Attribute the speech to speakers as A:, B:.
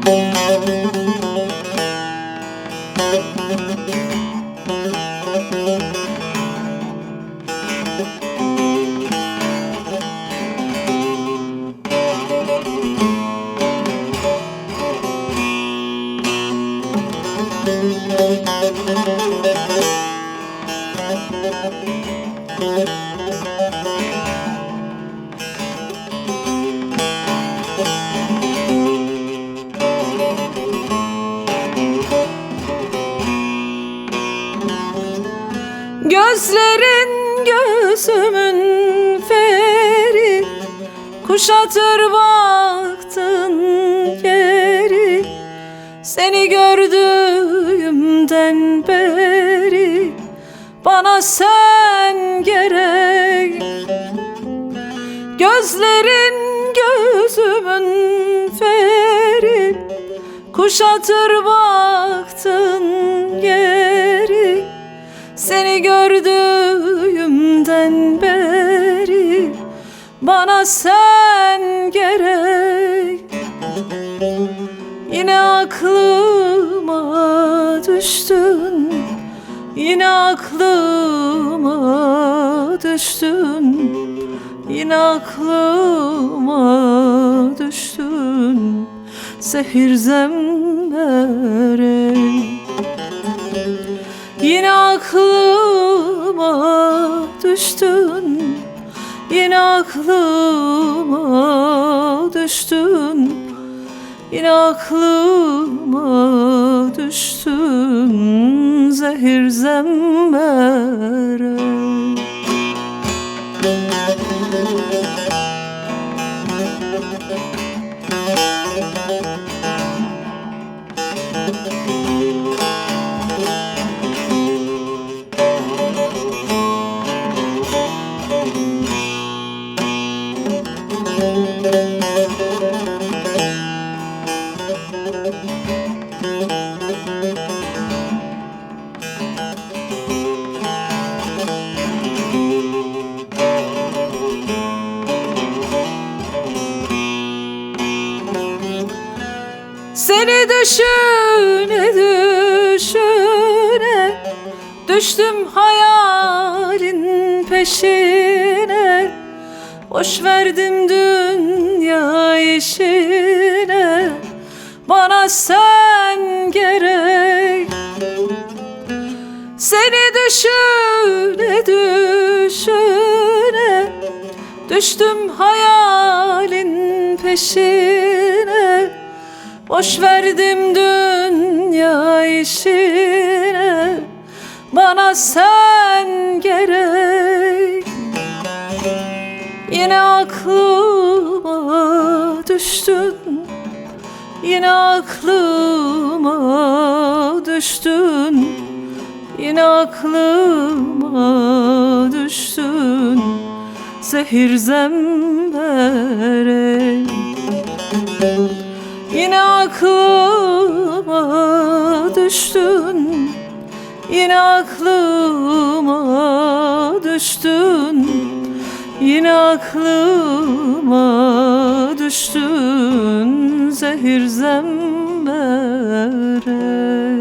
A: Gözlerin gözümün feri, kuşatır baktın geri. Seni gördüğümden beri bana sen gerek. Gözlerin gözümün feri, kuşatır baktın geri. Seni gördüğümden beri bana sen gerek. Yine aklıma düştün, yine aklıma düştün, yine aklıma düştün, zehir zemberek. Yine aklıma düştün, yine aklıma düştün, yine aklıma düştün, zehir zemberek. Seni düşüne düşüne düştüm hayalin peşine. Boş verdim dünya işine, bana sen gerek. Seni düşüne düşüne düştüm hayalin peşine. Boş verdim dünya işine, bana sen gerek. Yine aklıma düştün, yine aklıma düştün, yine aklıma düştün, zehir zemberek. Yine aklıma düştün, yine aklıma düştün, yine aklıma düştün, zehir zemberek.